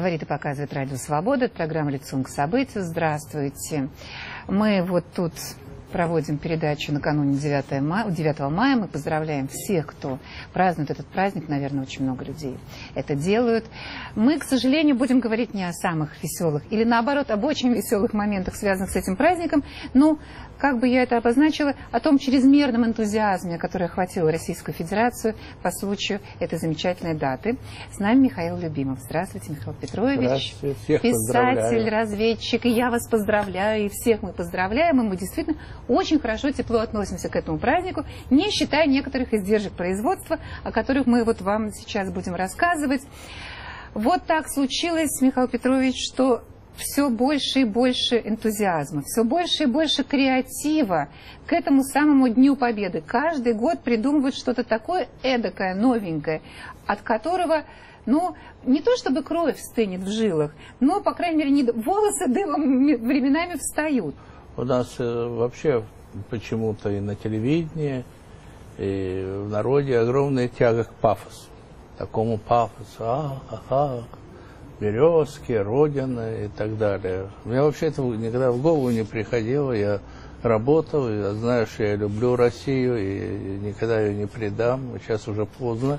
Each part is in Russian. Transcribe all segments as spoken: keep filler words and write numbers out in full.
Говорит и показывает Радио Свобода, это программа «Лицом к событию». Здравствуйте. Мы вот тут проводим передачу накануне девятого мая. Мы поздравляем всех, кто празднует этот праздник. Наверное, очень много людей это делают. Мы, к сожалению, будем говорить не о самых веселых или, наоборот, об очень веселых моментах, связанных с этим праздником. Но, как бы я это обозначила, о том чрезмерном энтузиазме, который охватил Российскую Федерацию по случаю этой замечательной даты. С нами Михаил Любимов. Здравствуйте, Михаил Петрович. Здравствуйте. Всех писатель, разведчик. И я вас поздравляю, и всех мы поздравляем. И мы действительно очень хорошо, тепло относимся к этому празднику, не считая некоторых издержек производства, о которых мы вот вам сейчас будем рассказывать. Вот так случилось, Михаил Петрович, что все больше и больше энтузиазма, все больше и больше креатива к этому самому Дню Победы. Каждый год придумывают что-то такое эдакое, новенькое, от которого, ну, не то чтобы кровь стынет в жилах, но, по крайней мере, не... волосы дымом временами встают. У нас э, вообще почему-то и на телевидении, и в народе огромная тяга к пафосу. Такому пафосу. А-ха-ха. Березки, Родина и так далее. Мне вообще это никогда в голову не приходило. Я работал, я знаю, что я люблю Россию и никогда ее не предам. Сейчас уже поздно.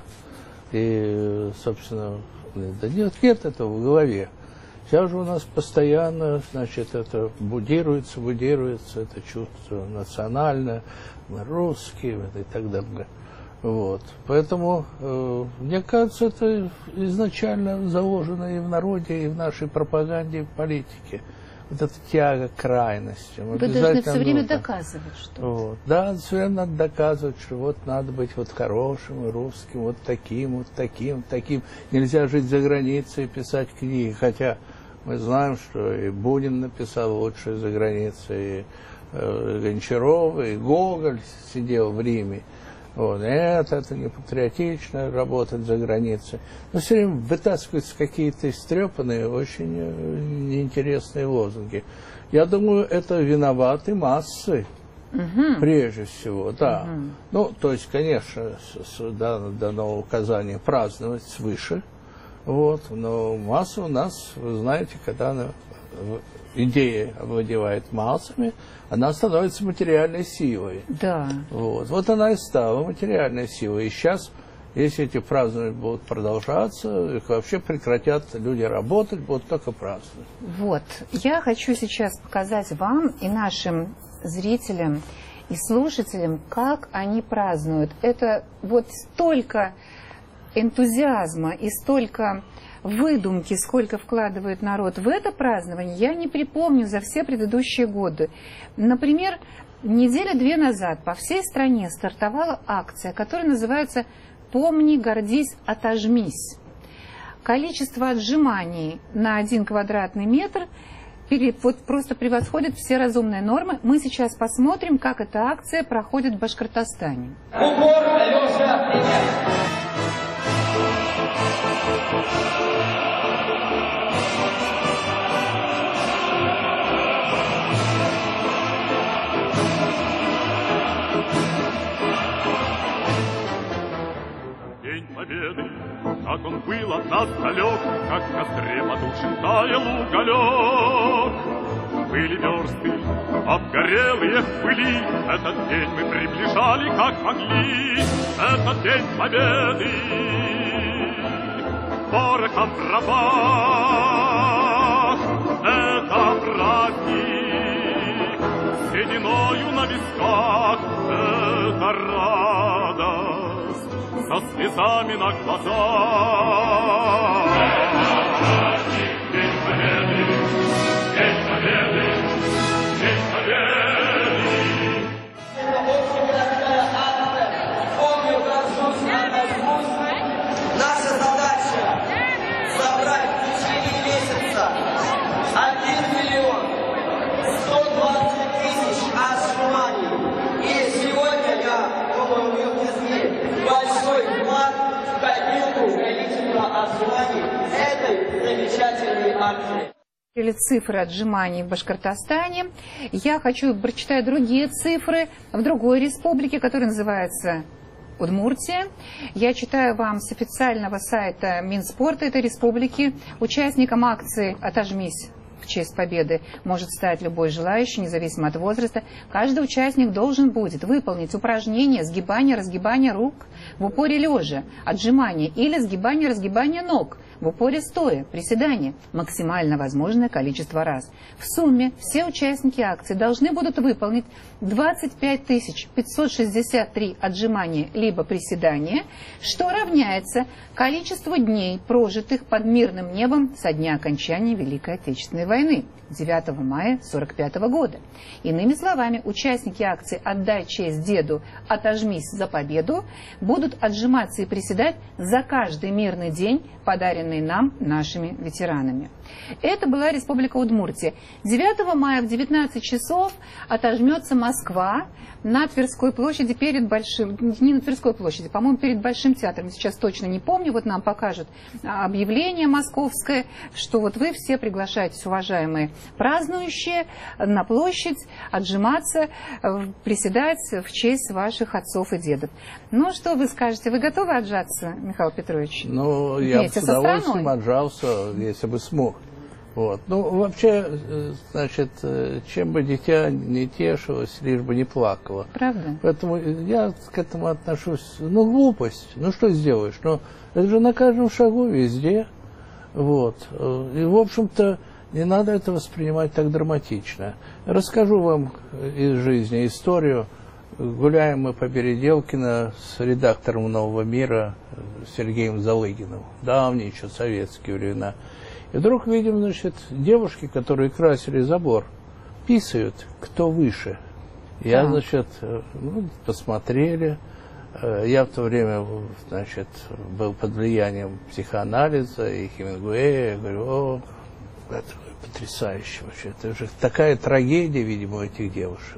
И, собственно, да нет, нет этого в голове. Сейчас же у нас постоянно, значит, это будируется, будируется, это чувство национальное, мы русские и так далее. Вот. Поэтому, э, мне кажется, это изначально заложено и в народе, и в нашей пропаганде, и в политике. Вот эта тяга к крайностям. Вы должны все время нужно доказывать что-то. Вот. Да, все время надо доказывать, что вот надо быть вот хорошим, и русским, вот таким, вот таким, таким. Нельзя жить за границей и писать книги, хотя мы знаем, что и Бунин написал лучшие за границей, и э, Гончаров, и Гоголь сидел в Риме. Вот. Нет, это не патриотично работать за границей. Но все время вытаскиваются какие-то истрепанные, очень неинтересные лозунги. Я думаю, это виноваты массы, угу. прежде всего, да. Угу. Ну, то есть, конечно, с, с, дано, дано указание праздновать свыше, вот, но масса у нас, вы знаете, когда она, идея овладевает массами, она становится материальной силой. Да. Вот. вот она и стала материальной силой. И сейчас, если эти празднования будут продолжаться, их вообще прекратят люди работать, будут только праздновать. Вот. Я хочу сейчас показать вам и нашим зрителям и слушателям, как они празднуют. Это вот столько энтузиазма и столько выдумки, сколько вкладывает народ в это празднование, я не припомню за все предыдущие годы. Например, неделя-две назад по всей стране стартовала акция, которая называется «Помни, гордись, отожмись». Количество отжиманий на один квадратный метр вот просто превосходит все разумные нормы. Мы сейчас посмотрим, как эта акция проходит в Башкортостане. Упор, Алеша, привет! День Победы, как он был от нас далек, как в костре потухшим таял уголек. Были версты, обгорелые в пыли, этот день мы приближали как могли. Этот день Победы порохом пропах. Это праздник с сединою на висках. Это радость со слезами на глазах. День Победы, День Победы, День Победы. Это общегородская акция. Помню, горжусь, отожмусь. Наша задача собрать в течение месяца один миллион сто двадцать тысяч отжиманий. И сегодня я, по-моему, внесли большой вклад в копилку количества отжиманий этой замечательной акции. Цифры отжиманий в Башкортостане. Я хочу прочитать другие цифры в другой республике, которая называется Удмуртия. Я читаю вам с официального сайта Минспорта этой республики. Участником акции «Отожмись в честь победы» может стать любой желающий, независимо от возраста. Каждый участник должен будет выполнить упражнение сгибания-разгибания рук в упоре лежа, отжимания или сгибания-разгибания ног в упоре стоя, приседания, максимально возможное количество раз. В сумме все участники акции должны будут выполнить двадцать пять тысяч пятьсот шестьдесят три отжимания либо приседания, что равняется количеству дней, прожитых под мирным небом со дня окончания Великой Отечественной войны, девятого мая сорок пятого года. Иными словами, участники акции «Отдай честь деду, отожмись за победу» будут отжиматься и приседать за каждый мирный день, подаренный нам нашими ветеранами. Это была Республика Удмуртия. девятого мая в девятнадцать часов отожмется Москва на Тверской площади перед Большим... Не на Тверской площади, по-моему, перед Большим театром. Сейчас точно не помню. Вот нам покажут объявление московское, что вот вы все приглашаетесь, уважаемые празднующие, на площадь отжиматься, приседать в честь ваших отцов и дедов. Ну, что вы скажете? Вы готовы отжаться, Михаил Петрович? Ну, я бы с удовольствием отжался, если бы смог. Вот. Ну, вообще, значит, чем бы дитя не тешилось, лишь бы не плакало. Правда? Поэтому я к этому отношусь, ну, глупость, ну, что сделаешь? Ну, это же на каждом шагу, везде. Вот. И, в общем-то, не надо это воспринимать так драматично. Расскажу вам из жизни историю. Гуляем мы по Беределкино с редактором «Нового мира» Сергеем Залыгиным. Давние еще советские времена. И вдруг видим, значит, девушки, которые красили забор, писают, кто выше. Я, значит, ну, посмотрели. Я в то время, значит, был под влиянием психоанализа и Хемингуэя. Я говорю, о, это потрясающе вообще. Это же такая трагедия, видимо, у этих девушек.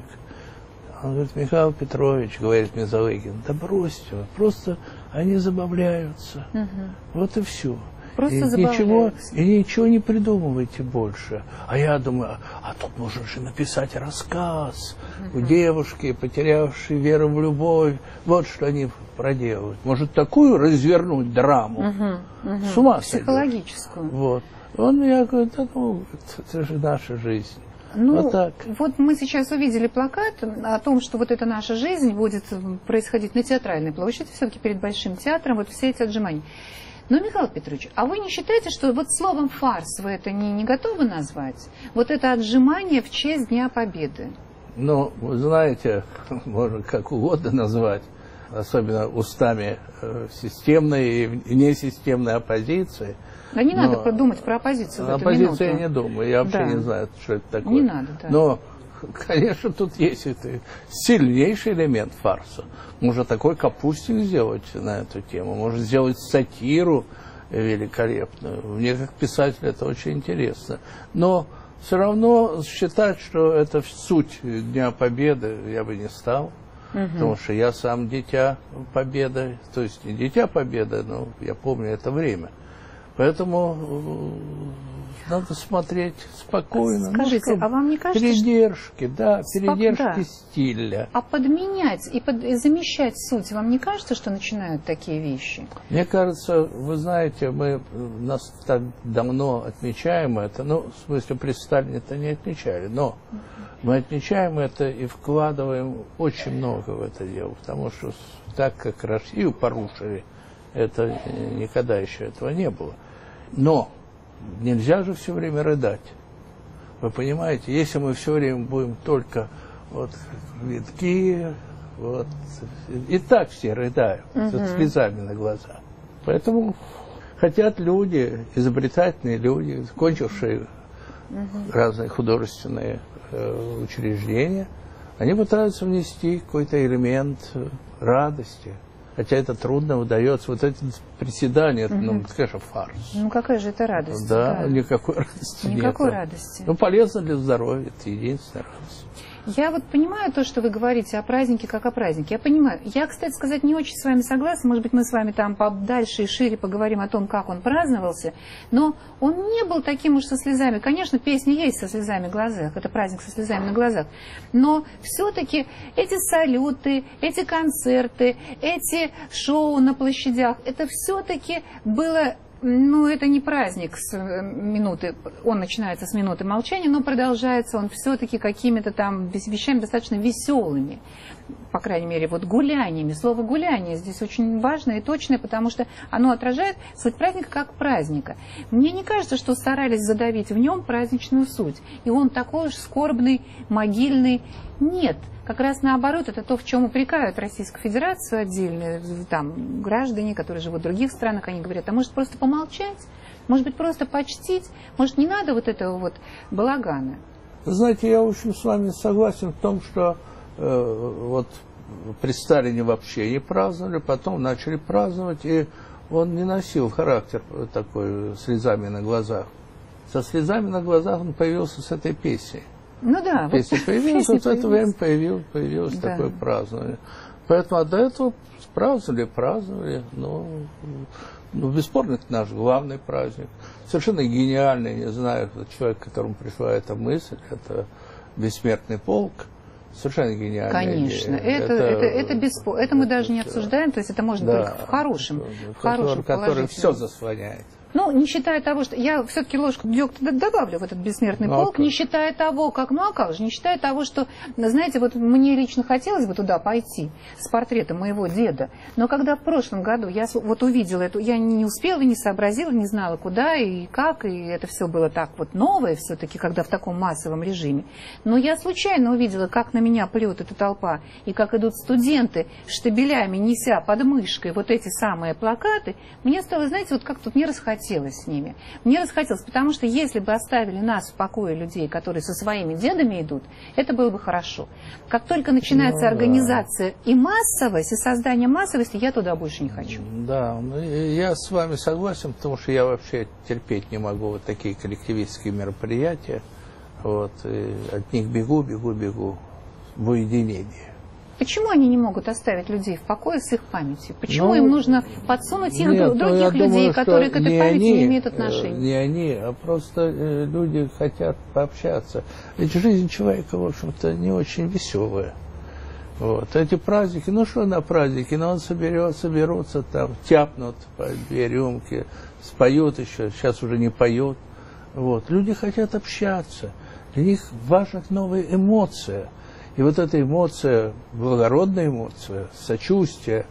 Он говорит, Михаил Петрович, говорит мне Залыгин, да бросьте, просто они забавляются. Угу. Вот и все. Просто и ничего, и ничего не придумывайте больше. А я думаю, а тут можно же написать рассказ. Угу. У девушки, потерявшей веру в любовь, вот что они проделывают. Может, такую развернуть драму? Угу. Угу. С ума сойдешь. Психологическую. Вот. Он я говорю, да ну, это же наша жизнь. Ну, вот, так. Вот мы сейчас увидели плакат о том, что вот эта наша жизнь будет происходить на Театральной площади, все-таки перед Большим театром, вот все эти отжимания. Но, Михаил Петрович, а вы не считаете, что вот словом фарс вы это не, не готовы назвать? Вот это отжимание в честь Дня Победы. Ну, вы знаете, можно как угодно назвать, особенно устами э, системной и несистемной оппозиции. Да не надо продумать про оппозицию в эту минуту. Оппозицию я не думаю, я вообще да. не знаю, что это такое. Не надо, да. Но, конечно, тут есть это сильнейший элемент фарса. Можно такой капустик сделать на эту тему, можно сделать сатиру великолепную. Мне как писатель это очень интересно. Но все равно считать, что это суть Дня Победы, я бы не стал. Угу. Потому что я сам дитя Победы, то есть не дитя Победы, но я помню это время. Поэтому надо смотреть спокойно. Скажите, ну, а вам не кажется, передержки, что... да, передержки да. стиля. А подменять и, под... и замещать суть, вам не кажется, что начинают такие вещи? Мне кажется, вы знаете, мы нас так давно отмечаем это, ну, в смысле, при Сталине-то не отмечали, но мы отмечаем это и вкладываем очень много в это дело, потому что так как Россию порушили, это никогда еще этого не было. Но нельзя же все время рыдать. Вы понимаете, если мы все время будем только вот витки, вот, и так все рыдают, угу. со слезами на глазах. Поэтому хотят люди, изобретательные люди, кончившие угу. разные художественные э, учреждения, они пытаются внести какой-то элемент радости. Хотя это трудно удается. Вот эти приседания, угу. ну, конечно, фарс. Ну, какая же это радость? Да, да. никакой радости нет. Никакой радости. Ну, полезно для здоровья, это единственная радость. Я вот понимаю то, что вы говорите о празднике как о празднике. Я понимаю. Я, кстати сказать, не очень с вами согласна. Может быть, мы с вами там дальше и шире поговорим о том, как он праздновался. Но он не был таким уж со слезами. Конечно, песни есть со слезами в глазах. Это праздник со слезами на глазах. Но все-таки эти салюты, эти концерты, эти шоу на площадях, это все-таки было... Ну, это не праздник с минуты, он начинается с минуты молчания, но продолжается он все-таки какими-то там вещами достаточно веселыми, по крайней мере, вот гуляниями. Слово «гуляние» здесь очень важное и точное, потому что оно отражает суть праздника как праздника. Мне не кажется, что старались задавить в нем праздничную суть, и он такой уж скорбный, могильный. Нет. Как раз наоборот, это то, в чем упрекают Российскую Федерацию отдельные там, граждане, которые живут в других странах, они говорят, а может просто помолчать, может быть просто почтить, может не надо вот этого вот балагана. Знаете, я, в общем, с вами согласен в том, что э, вот при Сталине вообще не праздновали, потом начали праздновать, и он не носил характер такой слезами на глазах. Со слезами на глазах он появился с этой песней. Ну да. Песня вот появилась, вот в это время появилось, появилось да. такое празднование. Поэтому а до этого праздновали, праздновали. Ну, ну, бесспорно, это наш главный праздник. Совершенно гениальный, не знаю, человек, которому пришла эта мысль, это «Бессмертный полк». Совершенно гениальная Конечно, идея. это, это, это, это бесспорно. Это мы даже не обсуждаем, то есть это можно да, только в хорошем, в который, хорошем который все заслоняет. Ну, не считая того, что я все-таки ложку дегтя добавлю в этот бессмертный ну, полк, не считая того, как, ну а как же, не считая того, что, знаете, вот мне лично хотелось бы туда пойти с портретом моего деда, но когда в прошлом году я вот увидела эту, я не успела, не сообразила, не знала куда и как, и это все было так вот новое все-таки, когда в таком массовом режиме, но я случайно увидела, как на меня плюет эта толпа, и как идут студенты штабелями, неся под мышкой вот эти самые плакаты, мне стало, знаете, вот как тут не расхотелось с ними. Мне расхотелось, потому что если бы оставили нас в покое людей, которые со своими дедами идут, это было бы хорошо. Как только начинается ну, организация да. и массовость, и создание массовости, я туда больше не хочу. Да, ну, я с вами согласен, потому что я вообще терпеть не могу вот такие коллективистские мероприятия. Вот, и от них бегу, бегу, бегу в уединении. Почему они не могут оставить людей в покое с их памятью? Почему ну, им нужно подсунуть их нет, других ну, людей, думаю, которые к этой не памяти они, не имеют отношения? Не они, а просто э, люди хотят пообщаться. Ведь жизнь человека, в общем-то, не очень веселая. Вот. Эти праздники, ну что на праздники, ну он соберет, соберутся там, тяпнут по две рюмки, споют еще, сейчас уже не поют. Вот. Люди хотят общаться, для них важна новая эмоция. И вот эта эмоция, благородная эмоция, сочувствие,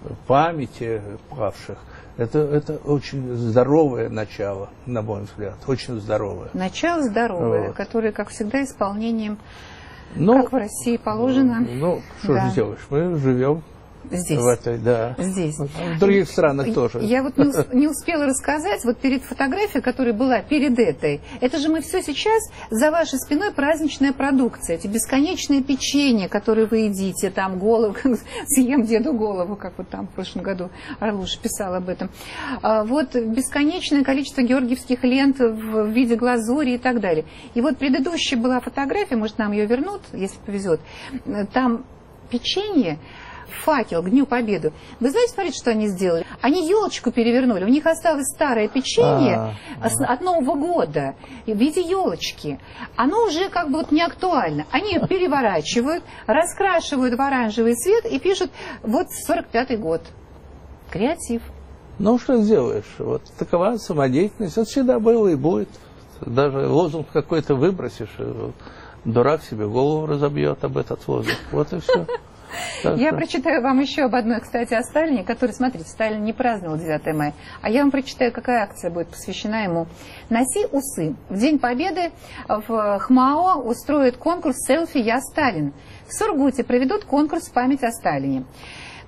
памяти павших, это, это очень здоровое начало, на мой взгляд, очень здоровое. Начало здоровое, вот. Которое, как всегда, исполнением, ну, как в России положено. Ну, что да. же сделаешь, мы живем здесь, в этой, да. здесь. В других странах я, тоже. Я вот не, не успела рассказать, вот перед фотографией, которая была перед этой, это же мы все сейчас, за вашей спиной праздничная продукция, эти бесконечные печенья, которые вы едите, там голову, съем деду голову, как вот там в прошлом году Орлуша писал об этом. Вот бесконечное количество георгиевских лент в виде глазури и так далее. И вот предыдущая была фотография, может нам ее вернут, если повезет, там печенье, факел к Дню Победы. Вы знаете, смотрите, что они сделали? Они елочку перевернули. У них осталось старое печенье А-а-а. от Нового года в виде елочки. Оно уже как бы вот не актуально. Они ее переворачивают, раскрашивают в оранжевый цвет и пишут вот сорок пятый год. Креатив. Ну, что сделаешь? Вот такова самодеятельность. Это всегда было и будет. Даже лозунг какой-то выбросишь, дурак себе голову разобьет об этот лозунг. Вот и все. Так я что... прочитаю вам еще об одной, кстати, о Сталине, который, смотрите, Сталин не праздновал девятое мая, а я вам прочитаю, какая акция будет посвящена ему. «Носи усы». В День Победы в ХМАО устроят конкурс «Селфи Я Сталин». В Сургуте проведут конкурс в память о Сталине.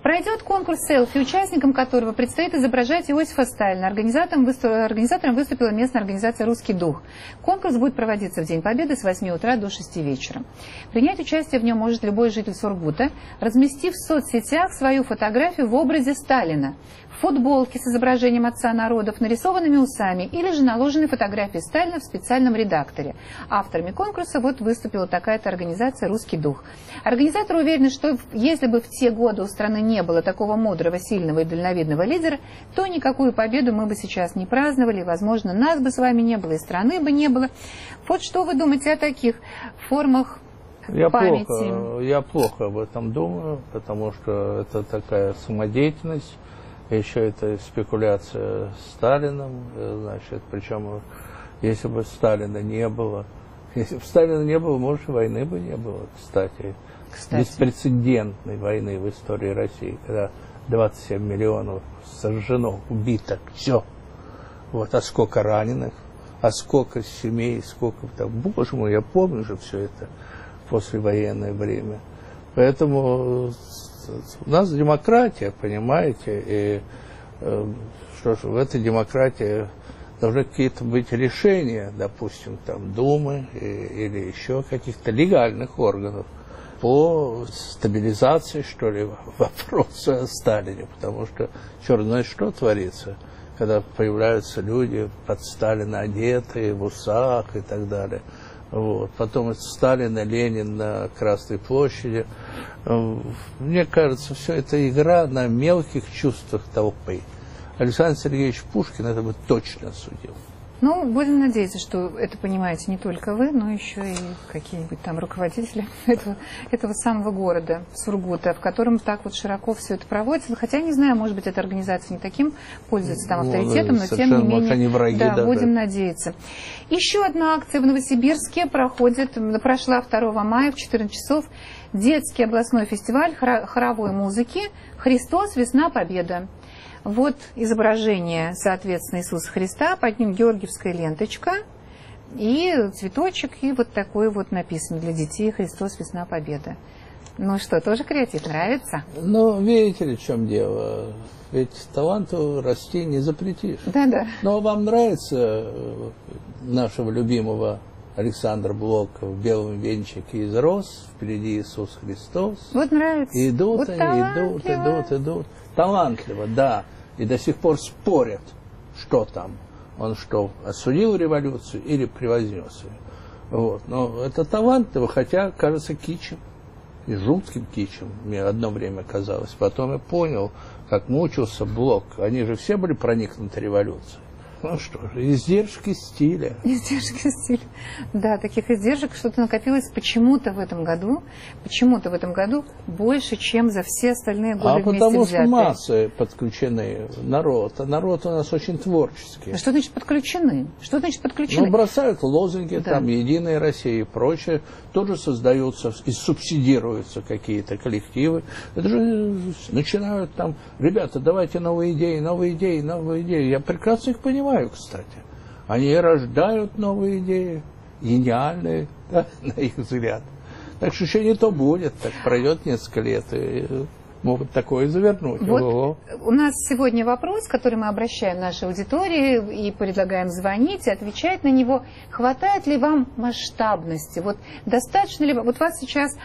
Пройдет конкурс селфи, участникам которого предстоит изображать Иосифа Сталина. Организатором, выступ... Организатором выступила местная организация «Русский дух». Конкурс будет проводиться в День Победы с восьми утра до шести вечера. Принять участие в нем может любой житель Сургута, разместив в соцсетях свою фотографию в образе Сталина. Футболки с изображением отца народов, нарисованными усами или же наложенной фотографией Сталина в специальном редакторе. Авторами конкурса вот выступила такая-то организация «Русский дух». Организаторы уверены, что если бы в те годы у страны не было такого мудрого, сильного и дальновидного лидера, то никакую победу мы бы сейчас не праздновали, возможно, нас бы с вами не было, и страны бы не было. Вот что вы думаете о таких формах я памяти? Плохо, я плохо об этом думаю, потому что это такая самодеятельность. Еще это спекуляция Сталином, значит, причем если бы Сталина не было, если бы Сталина не было, может, войны бы не было, кстати. кстати. Беспрецедентной войны в истории России, когда двадцать семь миллионов сожжено, убито, все. Вот, а сколько раненых, а сколько семей, сколько там, боже мой, я помню же все это в послевоенное время. Поэтому у нас демократия, понимаете, и э, что ж, в этой демократии должны какие-то быть решения, допустим, там Думы и, или еще каких-то легальных органов по стабилизации, что ли, вопроса о Сталине, потому что черт знает что творится, когда появляются люди под Сталина одетые, в усах и так далее. Вот. Потом это Сталин и Ленин на Красной площади. Мне кажется, все это игра на мелких чувствах толпы. Александр Сергеевич Пушкин это бы точно осудил. Ну, будем надеяться, что это понимаете не только вы, но еще и какие-нибудь там руководители этого, этого самого города, Сургута, в котором так вот широко все это проводится. Хотя, не знаю, может быть, эта организация не таким пользуется там авторитетом, но тем не менее, они враги, да, да, будем да. надеяться. Еще одна акция в Новосибирске проходит, прошла второго мая в четырнадцать часов. Детский областной фестиваль хоровой музыки «Христос. Весна. Победа». Вот изображение, соответственно, Иисуса Христа, под ним георгиевская ленточка и цветочек, и вот такой вот написано для детей «Христос, весна, победа». Ну что, тоже креатив, нравится? Ну, видите ли, в чем дело? Ведь таланту расти не запретишь. Да-да. Но вам нравится нашего любимого Александр Блок в белом венчике из роз, впереди Иисус Христос. Вот нравится. И идут вот они, идут, идут, идут. Талантливо, да. И до сих пор спорят, что там. Он что, осудил революцию или превознес ее. Вот. Но это талантливо, хотя кажется кичем. И жутким кичем мне одно время казалось. Потом я понял, как мучился Блок. Они же все были проникнуты революцией. Ну что же, издержки стиля. Издержки стиля. Да, таких издержек что-то накопилось почему-то в этом году, почему-то в этом году больше, чем за все остальные годы а вместе потому взятые. Что массы подключены, народ, а народ у нас очень творческий. А что значит подключены? Что значит подключены? Ну, бросают лозунги, да. Там, «Единая Россия» и прочее, тоже создаются и субсидируются какие-то коллективы. Это же начинают там, ребята, давайте новые идеи, новые идеи, новые идеи. Я прекрасно их понимаю. Кстати, они рождают новые идеи, гениальные, да, на их взгляд. Так что еще не то будет, так пройдет несколько лет, и могут такое завернуть. Вот Ого. У нас сегодня вопрос, который мы обращаем нашей аудитории и предлагаем звонить и отвечать на него. Хватает ли вам масштабности? Вот достаточно ли... Вот вас сейчас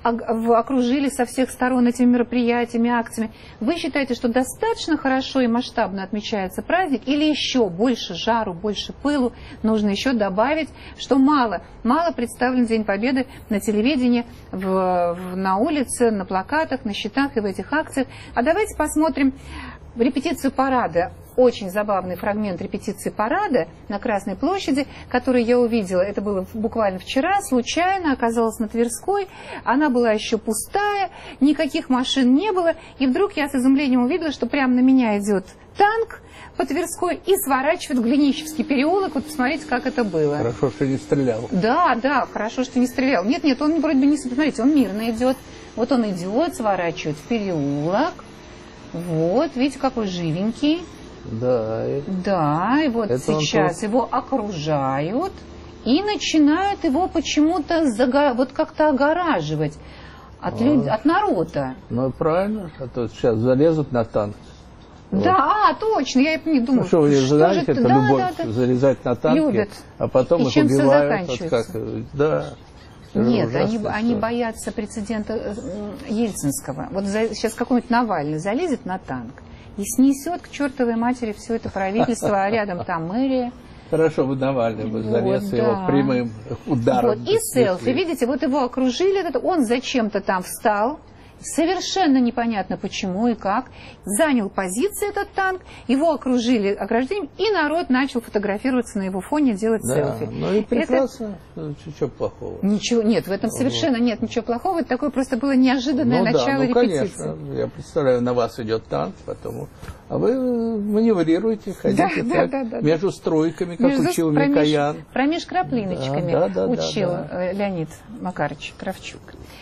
окружили со всех сторон этими мероприятиями, акциями. Вы считаете, что достаточно хорошо и масштабно отмечается праздник, или еще больше жару, больше пылу нужно еще добавить, что мало, мало представлен День Победы на телевидении, в, в, на улице, на плакатах, на щитах и в этих акциях. А давайте посмотрим репетицию парада. Очень забавный фрагмент репетиции парада на Красной площади, который я увидела, это было буквально вчера, случайно оказалась на Тверской, она была еще пустая, никаких машин не было, и вдруг я с изумлением увидела, что прямо на меня идет танк по Тверской и сворачивает в Глинищевский переулок. Вот посмотрите, как это было. Хорошо, что не стрелял. Да, да, хорошо, что не стрелял. Нет, нет, он вроде бы не... Смотрите, он мирно идет. Вот он идет, сворачивает в переулок. Вот, видите, какой живенький. Да, это... да, и вот сейчас он... его окружают и начинают его почему-то зага... вот как-то огораживать. От, люд... от народа. Ну, правильно, а то сейчас залезут на танк. Да, вот. а, точно, я не думаю. Ну, что вы не знаете, это да, любовь, да, да. залезать на танки, любят. А потом и их чем убивают. Вот как, да. Нет, они, они боятся прецедента ельцинского. Вот за, сейчас какой-нибудь Навальный залезет на танк и снесет к чертовой матери все это правительство, а рядом там мэрия. Хорошо, бы Навальный бы залез, вот, его да. прямым ударом. Вот, и селфи, видите, вот его окружили, он зачем-то там встал, совершенно непонятно почему и как, занял позицию этот танк, его окружили ограждением, и народ начал фотографироваться на его фоне, делать да, селфи. Ну и прекрасно, это... ничего плохого. Ничего, нет, в этом совершенно вот. Нет ничего плохого, это такое просто было неожиданное ну, начало да, ну, репетиции. Конечно, я представляю, на вас идет танк, потом, а вы маневрируете, ходите да, так, да, да, между стройками, как между, учил промеж, Микоян. Промеж краплиночками да, да, да, учил да, да. Леонид Макарович Кравчук.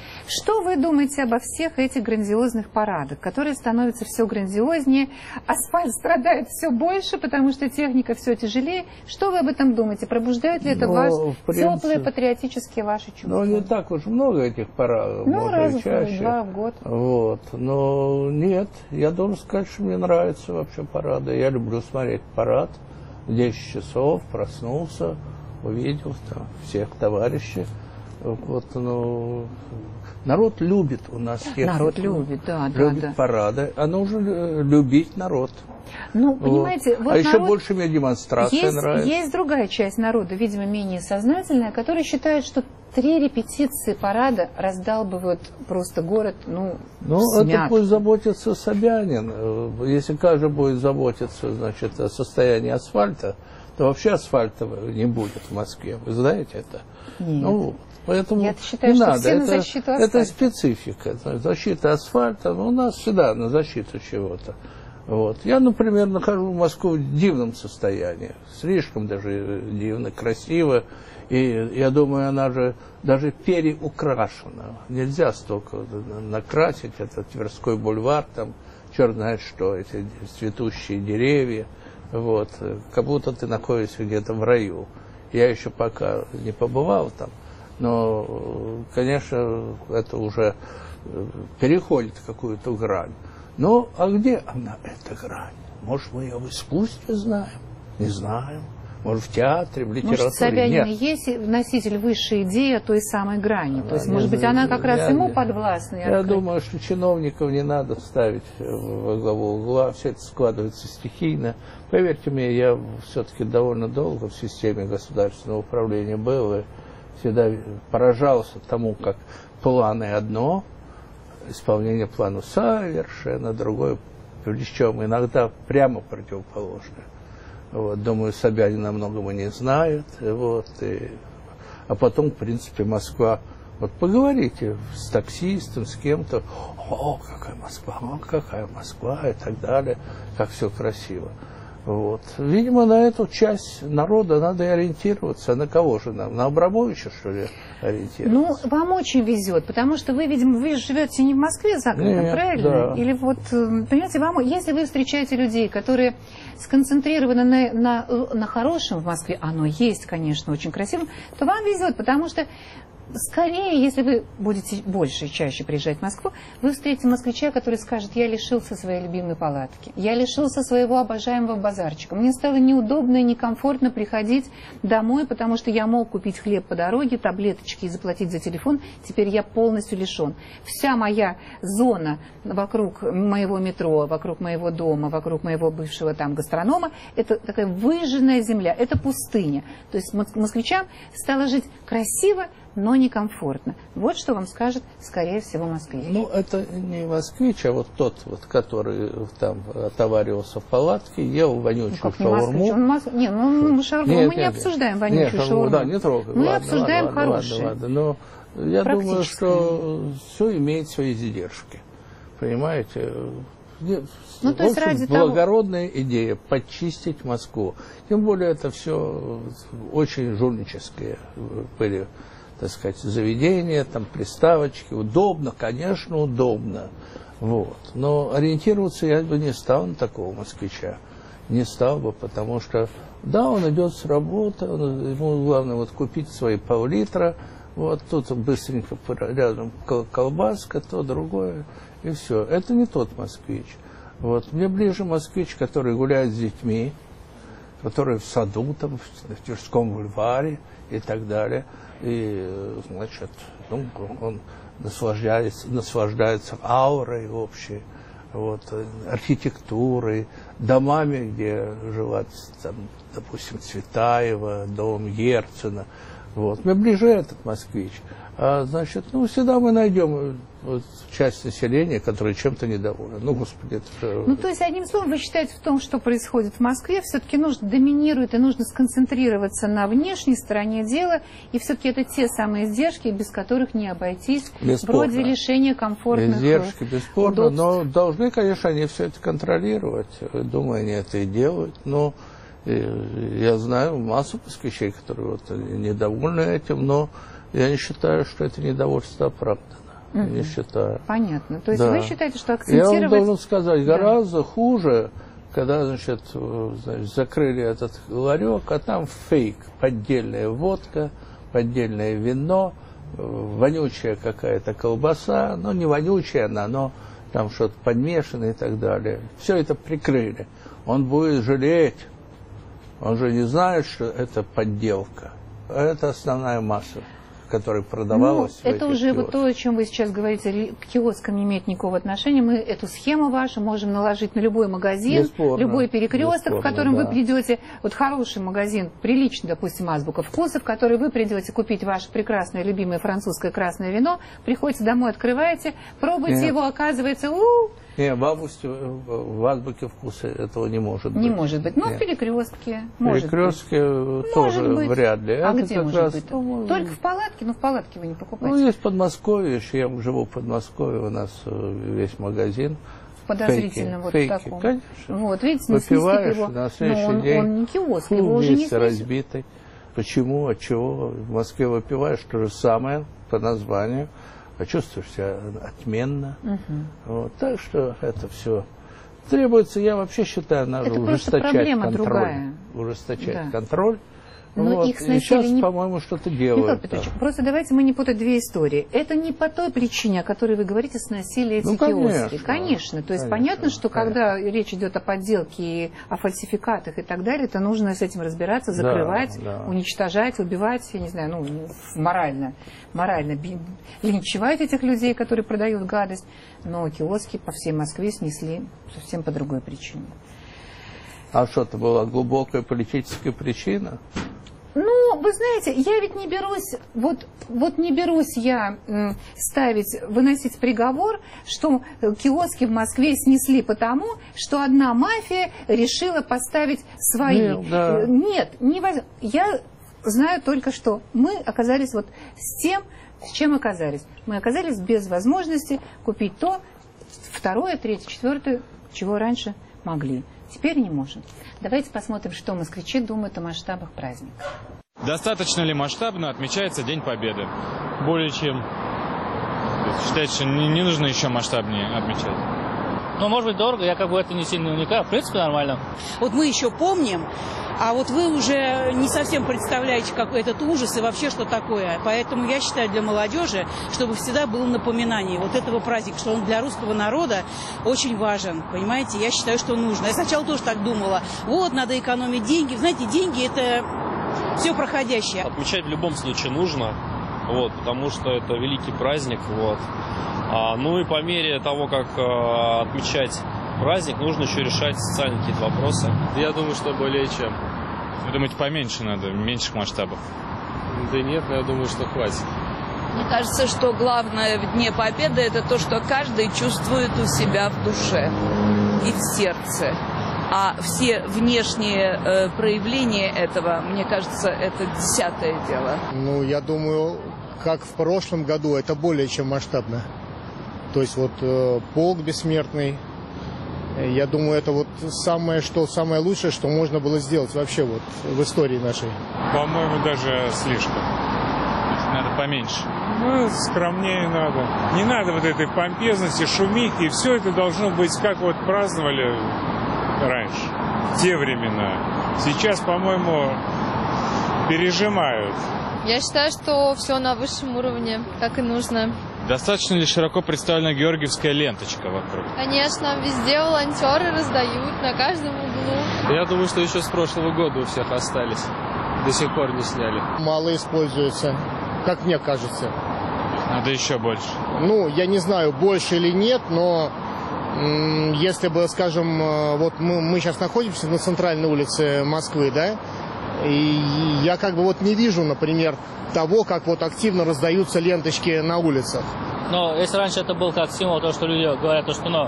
Что вы думаете обо всех этих грандиозных парадах, которые становятся все грандиознее, асфальт страдает все больше, потому что техника все тяжелее? Что вы об этом думаете? Пробуждает ли это ну, вас принципе, теплые патриотические ваши чувства? Ну, не так уж много этих парадов, ну, может, раз чаще. два в год. Вот. Но нет, я должен сказать, что мне нравятся вообще парады. Я люблю смотреть парад. В десять часов проснулся, увидел там всех товарищей. Вот, ну, народ любит у нас технику, народ любит, да, любит да, да. парады, а нужно любить народ. Ну, понимаете, вот, вот а еще народ... больше мне демонстрация есть, нравится. Есть другая часть народа, видимо, менее сознательная, которая считает, что три репетиции парада раздалбывают просто город, ну, Ну, это пусть заботится Собянин. Если каждый будет заботиться, значит, о состоянии асфальта, то вообще асфальта не будет в Москве. Вы знаете это? Нет. Ну, поэтому я считаю, не что надо. все на это, защиту асфальта. Это специфика. Защита асфальта, но у нас всегда на защиту чего-то. Вот. Я, например, нахожу Москву в дивном состоянии. Слишком даже дивно, красиво. И я думаю, она же даже переукрашена. Нельзя столько накрасить этот Тверской бульвар, там, черт знает что, эти цветущие деревья. Вот. Как будто ты находишься где-то в раю. Я еще пока не побывал там, но, конечно, это уже переходит какую-то грань. Ну, а где она, эта грань? Может, мы ее в искусстве знаем? Не знаем. Может, в театре, в литературе? Может, Собянин Нет. есть носитель высшей идеи той самой грани? Она, То есть, не, может быть, она как я, раз ему я, подвластна? Я открыть. думаю, что чиновников не надо ставить во главу угла. Все это складывается стихийно. Поверьте мне, я все-таки довольно долго в системе государственного управления был и всегда поражался тому, как планы одно, исполнение плана совершенно другое, причем иногда прямо противоположное. Вот, думаю, Собянин о многом и не знает. Вот, и, а потом, в принципе, Москва. Вот поговорите с таксистом, с кем-то. О, какая Москва, о, какая Москва и так далее. Как все красиво. Вот. Видимо, на эту часть народа надо и ориентироваться. А на кого же нам? На Абрамовича, что ли, ориентироваться? Ну, вам очень везет, потому что вы, видимо, вы живете не в Москве за городом, Нет, правильно? Да. Или вот, понимаете, вам, если вы встречаете людей, которые сконцентрированы на, на, на хорошем в Москве, оно есть, конечно, очень красивым, то вам везет, потому что скорее, если вы будете больше и чаще приезжать в Москву, вы встретите москвича, который скажет: я лишился своей любимой палатки, я лишился своего обожаемого базарчика, мне стало неудобно и некомфортно приходить домой, потому что я мог купить хлеб по дороге, таблеточки и заплатить за телефон, теперь я полностью лишен. Вся моя зона вокруг моего метро, вокруг моего дома, вокруг моего бывшего там гастронома, это такая выжженная земля, это пустыня. То есть москвичам стало жить красиво, но некомфортно. Вот что вам скажет, скорее всего, москвич. Ну, это не москвич, а вот тот, вот, который там отоваривался в палатке, ел вонючую ну, как шаурму. Не, он мос... не, ну мы шаурму нет, мы не нет, обсуждаем нет, вонючую нет, шаурму. Да, не трогаем. Мы ладно, обсуждаем ладно, хорошее. Ладно, ладно. Но я думаю, что все имеет свои издержки. Понимаете? Нет, ну, то есть в общем, ради благородная того... идея почистить Москву. Тем более это все очень жульнические были, так сказать, заведения, там приставочки. Удобно, конечно, удобно. Вот. Но ориентироваться я бы не стал на такого москвича. Не стал бы, потому что, да, он идет с работы, он, ему главное вот купить свои пол-литра, Вот тут быстренько рядом колбаска, то другое, и все. Это не тот москвич. Вот. Мне ближе москвич, который гуляет с детьми, который в саду, там, в Тверском бульваре и так далее. И, значит, ну, он наслаждается, наслаждается аурой общей, вот, архитектурой, домами, где живут, там, допустим, Цветаева, дом Герцена. Вот. Мне ближе этот москвич. А, значит, ну, всегда мы найдем вот, часть населения, которая чем-то недовольна. Ну, господи, это же... Ну, то есть, одним словом, вы считаете, в том, что происходит в Москве, все-таки нужно доминирует и нужно сконцентрироваться на внешней стороне дела, и все-таки это те самые издержки, без которых не обойтись, бесспорно. Вроде лишения комфортных издержки, бесспорно, удобств. Но должны, конечно, они все это контролировать. Думаю, они это и делают, но я знаю массу москвичей, которые вот недовольны этим, но я не считаю, что это недовольство оправдано. Угу. Не считаю. Понятно. То есть да. вы считаете, что акцентировать... Я вам должен сказать, гораздо да. хуже, когда, значит, значит, закрыли этот ларек, а там фейк, поддельная водка, поддельное вино, вонючая какая-то колбаса, ну не вонючая она, но там что-то подмешано и так далее. Все это прикрыли. Он будет жалеть. Он же не знает, что это подделка. Это основная масса, которая продавалась. Ну, это уже вот то, о чем вы сейчас говорите, к киоскам не имеет никакого отношения. Мы эту схему вашу можем наложить на любой магазин, бесспорно, любой перекресток, в котором да. вы придете, вот хороший магазин, приличный, допустим, Азбука вкуса, в который вы придете купить ваше прекрасное, любимое французское красное вино, приходите домой, открываете, пробуете Нет. его, оказывается, у Не, в августе в Азбуке вкуса этого не может быть. Не может быть. Но Нет. в перекрестке может перекрестке быть. тоже может быть. вряд ли. А это где может раз, быть? Ну, Только в палатке, но в палатке вы не покупаете. Ну, есть Подмосковье, еще я живу в Подмосковье, у нас весь магазин. Подозрительно фейки, вот фейки, таком. Конечно. Вот, видите, выпиваешь, его, на следующий он, день он не киоск, фу, его уже не снесет. разбитый. Почему, от чего? В Москве выпиваешь то же самое по названию, а чувствуешь себя отменно. Угу. Вот, так что это все... Требуется, я вообще считаю, надо это ужесточать контроль. Другая. Ужесточать да. контроль. Но вот. их И сейчас, не... по-моему, что-то делают. Петрович, просто давайте мы не путать две истории. Это не по той причине, о которой вы говорите, сносили эти ну, киоски. Конечно. Конечно. То есть конечно, понятно, что конечно. когда речь идет о подделке и о фальсификатах и так далее, то нужно с этим разбираться, закрывать, да, да. уничтожать, убивать, я не знаю, ну, морально, морально линчевать этих людей, которые продают гадость. Но киоски по всей Москве снесли совсем по другой причине. А что-то была глубокая политическая причина? Ну, вы знаете, я ведь не берусь, вот, вот не берусь я м, ставить, выносить приговор, что киоски в Москве снесли потому, что одна мафия решила поставить свои. Нет, да. Нет, не воз... я знаю только, что мы оказались вот с тем, с чем оказались. Мы оказались без возможности купить то, второе, третье, четвертое, чего раньше могли. Теперь не можем. Давайте посмотрим, что москвичи думают о масштабах праздника. Достаточно ли масштабно отмечается День Победы? Более чем. Считаете, что не, не нужно еще масштабнее отмечать? Ну, может быть, дорого, я как бы это не сильно уникаю. В принципе, нормально. Вот мы еще помним, а вот вы уже не совсем представляете, какой этот ужас и вообще что такое. Поэтому я считаю, для молодежи, чтобы всегда было напоминание вот этого праздника, что он для русского народа очень важен. Понимаете, я считаю, что нужно. Я сначала тоже так думала. Вот, надо экономить деньги. Знаете, деньги – это все проходящее. Отмечать в любом случае нужно, вот, потому что это великий праздник. Вот. А, ну и по мере того, как а, отмечать праздник, нужно еще решать социальные какие-то вопросы. Я думаю, что более чем. Вы думаете, поменьше надо, меньших масштабов? Да нет, но я думаю, что хватит. Мне кажется, что главное в Дне Победы – это то, что каждый чувствует у себя в душе и в сердце. А все внешние э, проявления этого, мне кажется, это десятое дело. Ну, я думаю, как в прошлом году, это более чем масштабно. То есть вот э, полк бессмертный, я думаю, это вот самое, что, самое лучшее, что можно было сделать вообще вот в истории нашей. По-моему, даже слишком. Надо поменьше. Ну, скромнее надо. Не надо вот этой помпезности, шумить, и все это должно быть, как вот праздновали раньше, в те времена. Сейчас, по-моему, пережимают. Я считаю, что все на высшем уровне, как и нужно. Достаточно ли широко представлена георгиевская ленточка вокруг? Конечно, везде волонтеры раздают, на каждом углу. Я думаю, что еще с прошлого года у всех остались. До сих пор не сняли. Мало используется, как мне кажется. Надо еще больше. Ну, я не знаю, больше или нет, но м- если бы, скажем, вот мы, мы сейчас находимся на центральной улице Москвы, да, и я как бы вот не вижу, например, того, как вот активно раздаются ленточки на улицах. Но если раньше это был как символ, то, что люди говорят, то, что, ну,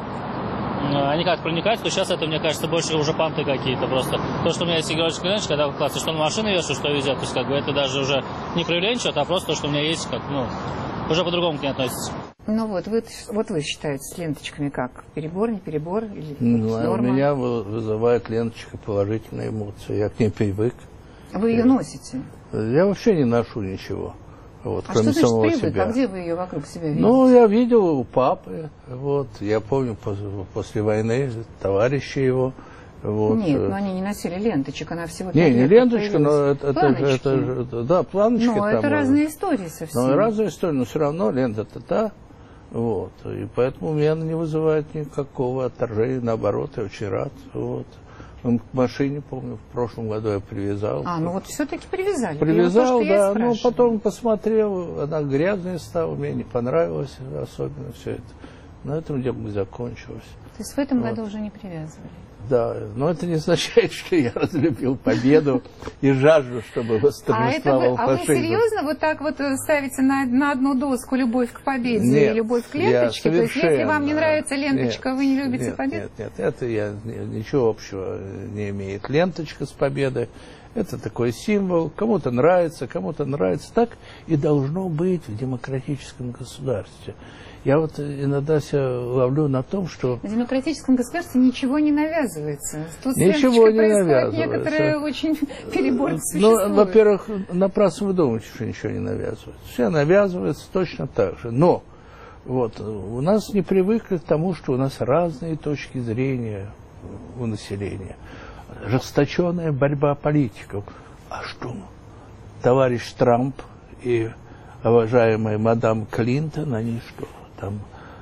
они как проникают, то сейчас это, мне кажется, больше уже панты какие-то просто. То, что у меня есть игрушечка ленточка, когда классно, что на машины вешаю, что везде, то есть как бы это даже уже не проявление чего-то, а просто то, что у меня есть, как, ну, уже по-другому к ней относится. Ну вот, вы, вот вы считаете с ленточками как? Перебор, не перебор? Или ну, норма? У меня вызывает ленточка положительные эмоции, я к ней привык. Вы ее носите? Я вообще не ношу ничего. Вот, а кроме что значит самого привык? себя. А где вы ее вокруг себя видите? Ну, я видел у папы, вот, я помню после войны товарищи его. Вот. Нет, но они не носили ленточек, она всего Не, не ленточка, но это, это, планочки. это, да, планочки. Но там, это разные истории совсем. Ну, разные истории, но все равно лента-то та. Вот, и поэтому у меня она не вызывает никакого отторжения, наоборот, я очень рад, вот. К машине, помню, в прошлом году я привязал. А, ну вот все-таки привязали. Привязал, то, да, но потом посмотрел, она грязная стала, мне не понравилось особенно все это. На этом дело закончилось. То есть в этом вот. году уже не привязывали? Да, но это не означает, что я разлюбил победу и жажду, чтобы восторжествовал а, а вы серьезно вот так вот ставите на, на одну доску любовь к победе нет, и любовь к ленточке? То есть если вам не нравится ленточка, нет, вы не любите нет, победу? Нет, нет, это я, ничего общего не имеет. Ленточка с победой – это такой символ. Кому-то нравится, кому-то нравится. Так и должно быть в демократическом государстве. Я вот иногда себя ловлю на том, что... В демократическом государстве ничего не навязывается. Тут ничего не навязывается. Некоторые очень перебор существует. Ну, во-первых, напрасно вы думаете, что ничего не навязывается. Все навязывается точно так же. Но вот, у нас не привыкли к тому, что у нас разные точки зрения у населения. Ожесточенная борьба политиков. А что? Товарищ Трамп и уважаемая мадам Клинтон, они что? Там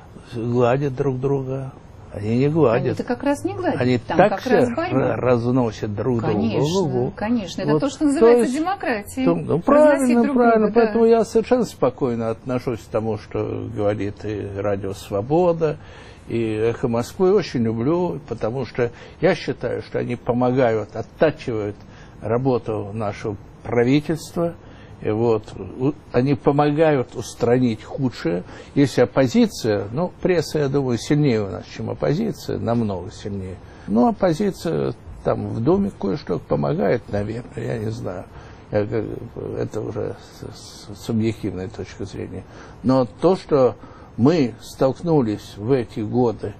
гладят друг друга. Они не гладят. Они-то как раз не гладят. Они там так как все раз разносят друг друга. Конечно, конечно. Это вот, то, что называется то есть, демократией. То, ну, правильно, друг правильно. друга, Поэтому да. я совершенно спокойно отношусь к тому, что говорит и Радио Свобода, и Эхо Москвы. Очень люблю, потому что я считаю, что они помогают, оттачивают работу нашего правительства. И вот, они помогают устранить худшее. Если оппозиция, ну, пресса, я думаю, сильнее у нас, чем оппозиция, намного сильнее. Ну, оппозиция там в Думе кое-что помогает, наверное, я не знаю. Я, это уже с, с субъективной точки зрения. Но то, что мы столкнулись в эти годы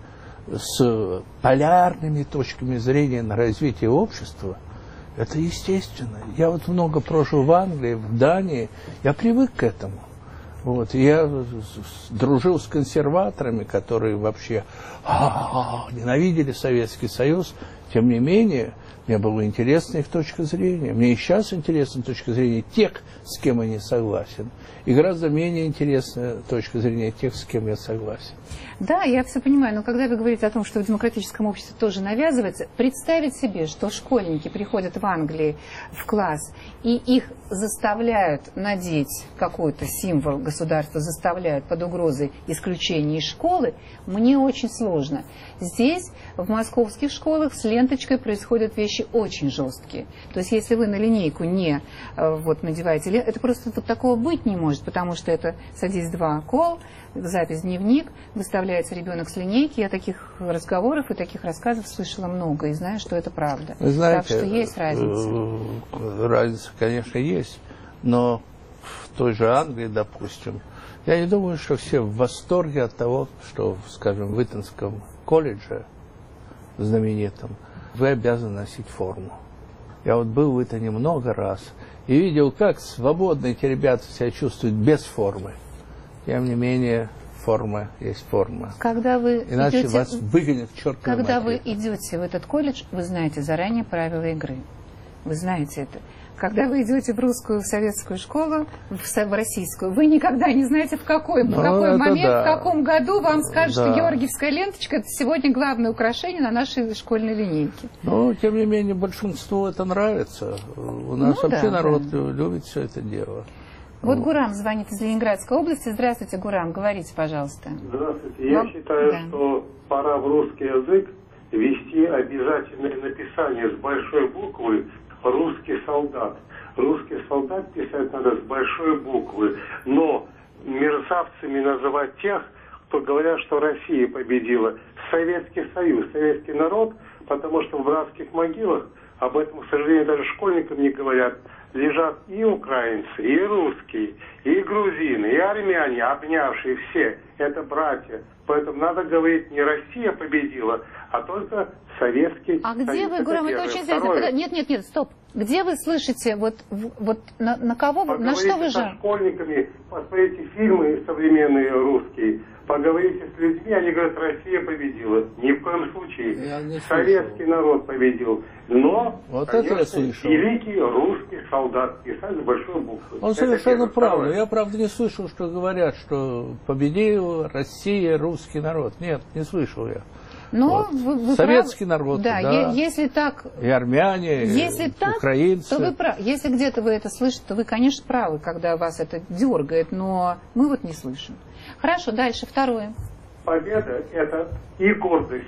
с полярными точками зрения на развитие общества, это естественно. Я вот много прожил в Англии, в Дании, я привык к этому. Вот. Я дружил с консерваторами, которые вообще а-а-а, ненавидели Советский Союз. Тем не менее, мне было интересна их точка зрения. Мне и сейчас интересна точка зрения тех, с кем я не согласен. И гораздо менее интересна точка зрения тех, с кем я согласен. Да, я все понимаю, но когда вы говорите о том, что в демократическом обществе тоже навязывается, представить себе, что школьники приходят в Англии в класс, и их заставляют надеть какой-то символ государства, заставляют под угрозой исключения из школы, мне очень сложно. Здесь, в московских школах, с ленточкой происходят вещи очень жесткие. То есть, если вы на линейку не вот, надеваете ленточку, это просто вот такого быть не может, потому что это «Садись два кол», запись «Дневник», выставляется ребенок с линейки. Я таких разговоров и таких рассказов слышала много, и знаю, что это правда. Вы знаете, так что есть разница. Разница, конечно, есть, но в той же Англии, допустим, я не думаю, что все в восторге от того, что, скажем, в Итонском колледже знаменитом вы обязаны носить форму. Я вот был в Итоне много раз и видел, как свободно эти ребята себя чувствуют без формы. Тем не менее, форма есть форма. Когда вы Иначе идете, вас выгонят к чертовой Когда матери. вы идете в этот колледж, вы знаете заранее правила игры. Вы знаете это. когда вы идете в русскую, в советскую школу, в, в российскую, вы никогда не знаете, в какой, в какой момент, да. в каком году вам скажут, да. что георгиевская ленточка – это сегодня главное украшение на нашей школьной линейке. Но, тем не менее, большинству это нравится. У нас ну, вообще да, народ да. любит все это дело. Вот Гурам звонит из Ленинградской области. Здравствуйте, Гурам, говорите, пожалуйста. Здравствуйте. Я Вам... считаю, да. что пора в русский язык ввести обязательное написание с большой буквы «русский солдат». Русский солдат писать надо с большой буквы. Но мерзавцами называть тех, кто говорят, что Россия победила. Советский Союз, советский народ, потому что в братских могилах, об этом, к сожалению, даже школьникам не говорят, лежат и украинцы, и русские, и грузины, и армяне, обнявшие все. Это братья. Поэтому надо говорить, не Россия победила, а только Советский а Союз. А где вы, Гурам, это очень интересно. Нет, нет, нет, стоп. Где вы слышите, вот, вот на, на кого, вы, на что вы же? Поговорите со школьниками, посмотрите фильмы современные русские, поговорите с людьми, они говорят, Россия победила. Ни в коем случае. Советский народ победил. Но, вот конечно, это я слышал. Великий русский солдат писали с большой буквы. Он это совершенно прав. Я, правда, не слышал, что говорят, что победила Россия, русский народ. Нет, не слышал я. Но вот. вы, вы Советский прав... народ, да, да. Если так, и армяне, если и так, украинцы. То вы прав... Если где-то вы это слышите, то вы, конечно, правы, когда вас это дергает, но мы вот не слышим. Хорошо, дальше, второе. Победа – это и гордость,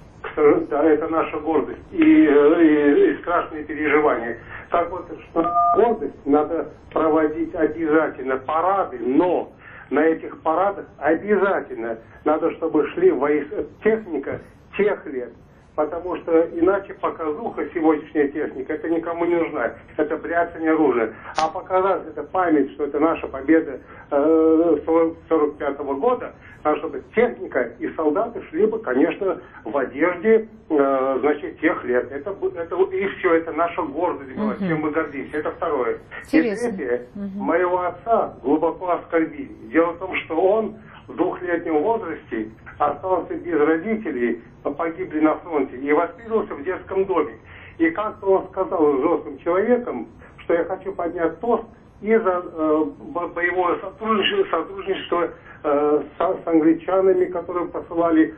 да, это наша гордость, и, и, и страшные переживания. Так вот, что гордость надо проводить обязательно, парады, но на этих парадах обязательно надо, чтобы шли войска, техника тех лет, потому что иначе показуха, сегодняшняя техника, это никому не нужна, это бряцание оружия. А показать это память, что это наша победа э, сорок пятого года, а чтобы техника и солдаты шли бы, конечно, в одежде, э, значит, тех лет. Это, это, и все, это наша гордость была, uh-huh. чем мы гордимся. Это второе. Интересно. И третье, uh-huh. моего отца глубоко оскорбили. Дело в том, что он в двухлетнем возрасте остался без родителей, погибли на фронте и воспитывался в детском доме. И как-то он сказал взрослым человеком, что я хочу поднять тост и за э, боевое сотрудничество, сотрудничество э, с, с англичанами, которые посылали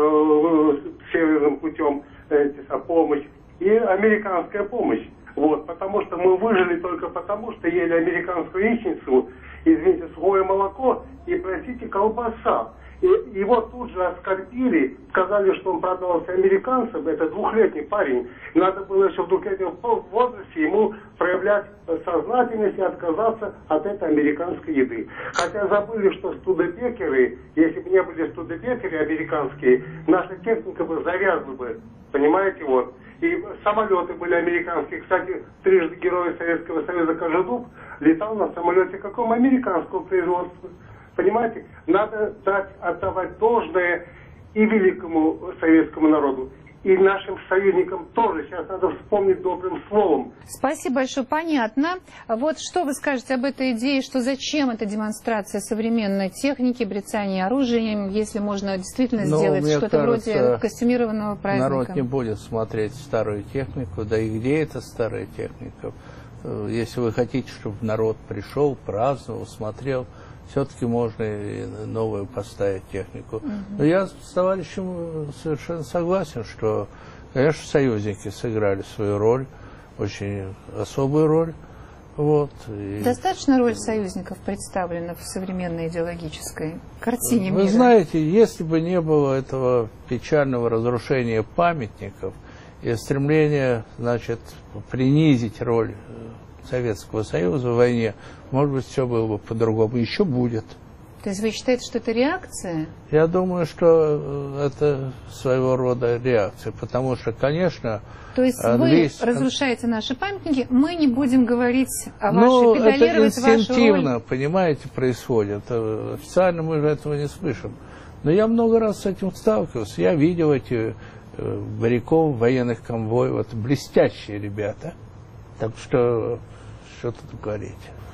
э, северным путем э, помощь, и американская помощь. Вот, потому что мы выжили только потому, что ели американскую яичницу, извините, сухое молоко и, простите, колбаса. И его тут же оскорбили, сказали, что он продался американцам, это двухлетний парень. Надо было еще в двухлетнем возрасте ему проявлять сознательность и отказаться от этой американской еды. Хотя забыли, что студебекеры, если бы не были студебекеры американские, наша техника бы завязла бы, понимаете, вот. И самолеты были американские. Кстати, трижды герой Советского Союза Кожедуб летал на самолете каком американского производства. Понимаете, надо дать, отдавать должное и великому советскому народу, и нашим союзникам тоже. Сейчас надо вспомнить добрым словом. Спасибо большое, понятно. Вот что вы скажете об этой идее, что зачем эта демонстрация современной техники, брецания оружием, если можно действительно ну, сделать что-то кажется, вроде костюмированного праздника? Народ не будет смотреть старую технику, да и где эта старая техника? Если вы хотите, чтобы народ пришел, праздновал, смотрел, все-таки можно и новую поставить технику. Uh-huh. Но я с товарищем совершенно согласен, что, конечно, союзники сыграли свою роль, очень особую роль. Вот, и... Достаточно роль союзников представлена в современной идеологической картине Вы мира? знаете, если бы не было этого печального разрушения памятников и стремления, значит, принизить роль Советского Союза в войне, может быть, все было бы по-другому. Еще будет. То есть вы считаете, что это реакция? Я думаю, что это своего рода реакция, потому что, конечно... То есть английс... вы разрушаете наши памятники, мы не будем говорить о ну, вашей, педалировать вашу роль. Это инстинктивно, роль. понимаете, происходит. Официально мы же этого не слышим. Но я много раз с этим сталкивался. Я видел эти моряков, военных конвоев. Это блестящие ребята. Так что, что тут говорить.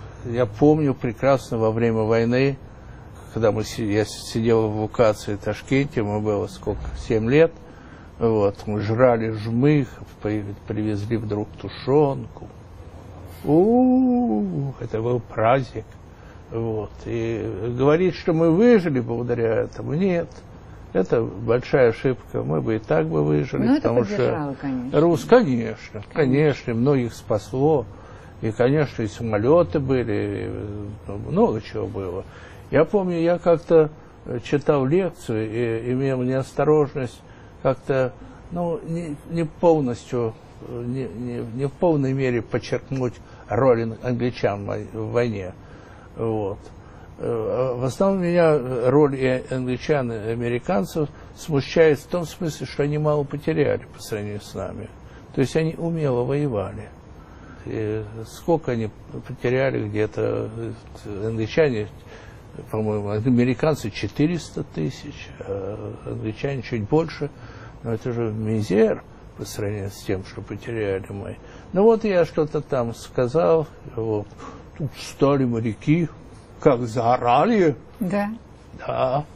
Я помню прекрасно во время войны, когда мы, я сидел в эвакуации в Ташкенте, мне было сколько, семь лет, вот, мы жрали жмых, привезли вдруг тушенку, У-у-у, это был праздник. Вот. И говорить, что мы выжили благодаря этому, нет. Это большая ошибка. Мы бы и так бы выжили. Но потому это поддержало, что конечно. Рус, конечно, конечно, многих спасло. И, конечно, и самолеты были, и много чего было. Я помню, я как-то читал лекцию и имел неосторожность как-то, ну, не, не полностью, не, не, не в полной мере подчеркнуть роль англичан в войне. Вот. В основном меня роль и англичан, и американцев смущает в том смысле, что они мало потеряли по сравнению с нами. То есть они умело воевали. И сколько они потеряли где-то, англичане, по-моему, американцы четыреста тысяч, а англичане чуть больше, но это же мизер по сравнению с тем, что потеряли мы. Ну вот я что-то там сказал, вот, тут стали моряки, как заорали. Да. Да.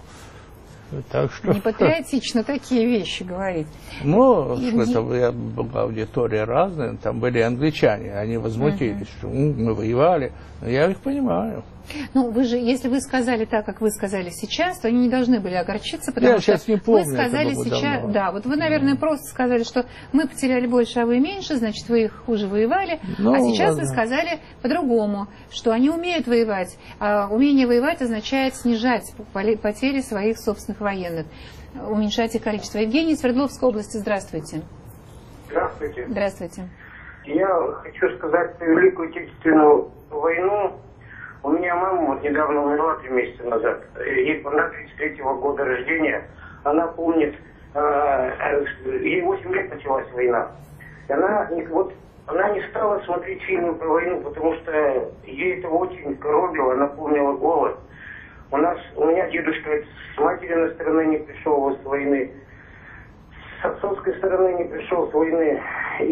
Так что... Не патриотично такие вещи говорить. Ну, И... это была аудитория разная, там были англичане, они возмутились, uh-huh. что мы воевали, но я их понимаю. Ну, вы же, если вы сказали так, как вы сказали сейчас, то они не должны были огорчиться, потому я что сейчас не помню, вы сказали сейчас, давно. да, вот вы, наверное, mm. просто сказали, что мы потеряли больше, а вы меньше, значит, вы их хуже воевали, ну, а сейчас ладно. Вы сказали по-другому, что они умеют воевать, а умение воевать означает снижать потери своих собственных военных, уменьшать их количество. Евгений из Свердловской области, здравствуйте. Здравствуйте. Здравствуйте. Я хочу сказать про Великую Отечественную войну. У меня мама вот недавно умерла три месяца назад. Ей она тридцать третьего года рождения. Она помнит, э, ей восемь лет началась война. И она, вот, она не стала смотреть фильмы про войну, потому что ей это очень коробило. Она помнила голод. У нас, у меня дедушка с материной стороны не пришел с войны, с отцовской стороны не пришел с войны.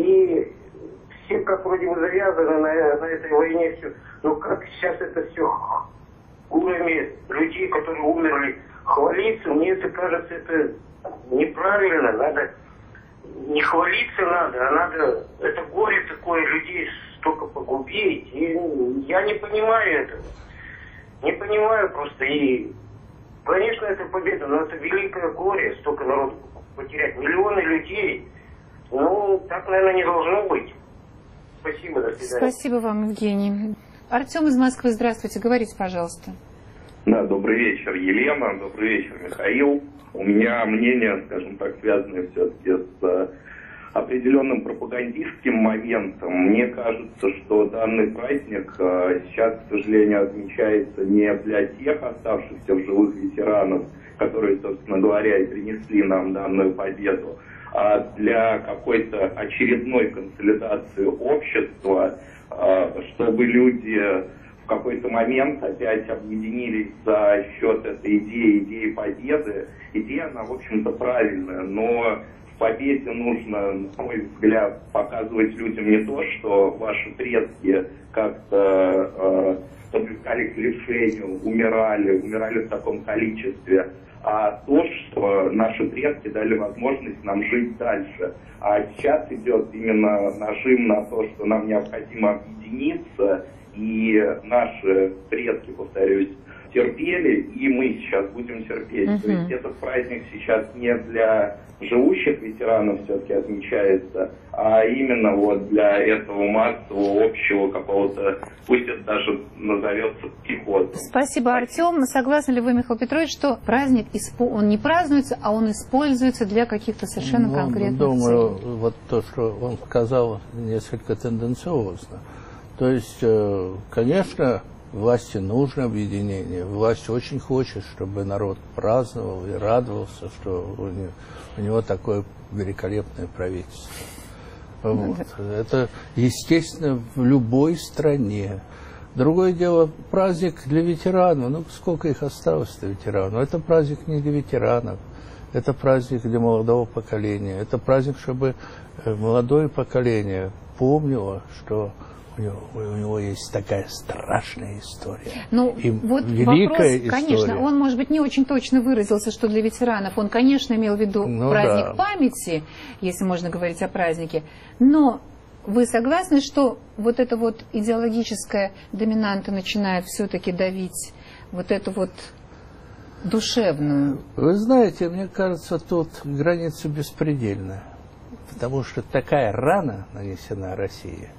И все как вроде бы завязаны на, на этой войне все. Но как сейчас это все уровнями людей, которые умерли, хвалиться, мне это кажется, это неправильно. Надо не хвалиться надо, а надо, это горе такое, людей столько погубить. И я не понимаю этого. Не понимаю просто. И, конечно, это победа, но это великое горе, столько народу потерять. Миллионы людей. Ну, так, наверное, не должно быть. Спасибо, до свидания. Спасибо вам, Евгений. Артем из Москвы, здравствуйте, говорите, пожалуйста. Да, добрый вечер, Елена, добрый вечер, Михаил. У меня мнение, скажем так, связанное все-таки с определенным пропагандистским моментом. Мне кажется, что данный праздник сейчас, к сожалению, отмечается не для тех оставшихся в живых ветеранов, которые, собственно говоря, и принесли нам данную победу, а для какой-то очередной консолидации общества, чтобы люди в какой-то момент опять объединились за счет этой идеи, идеи победы. Идея, она, в общем-то, правильная, но в победе нужно, на мой взгляд, показывать людям не то, что ваши предки как-то э, подвергались к лишению, умирали, умирали в таком количестве, а то, что наши предки дали возможность нам жить дальше. А сейчас идет именно нажим на то, что нам необходимо объединиться, и наши предки, повторюсь, терпели, и мы сейчас будем терпеть. Uh-huh. То есть этот праздник сейчас не для живущих ветеранов все-таки отмечается, а именно вот для этого массового, общего какого-то, пусть это даже назовется пехотой. Спасибо, Артем. Согласны ли вы, Михаил Петрович, что праздник, он не празднуется, а он используется для каких-то совершенно ну, конкретных думаю, целей? Думаю, вот то, что он сказал, несколько тенденциозно. То есть, конечно, власти нужно объединение. Власть очень хочет, чтобы народ праздновал и радовался, что у него, у него такое великолепное правительство. Вот. Это, естественно, в любой стране. Другое дело, праздник для ветеранов. Ну, сколько их осталось-то ветеранов? Это праздник не для ветеранов. Это праздник для молодого поколения. Это праздник, чтобы молодое поколение помнило, что У него, у него есть такая страшная история. Ну, и вот великая вопрос, история. Конечно, он, может быть, не очень точно выразился, что для ветеранов. Он, конечно, имел в виду ну, праздник да. памяти, если можно говорить о празднике. Но вы согласны, что вот эта вот идеологическая доминанта начинает все-таки давить вот эту вот душевную? Вы знаете, мне кажется, тут граница беспредельная. Потому что такая рана нанесена России,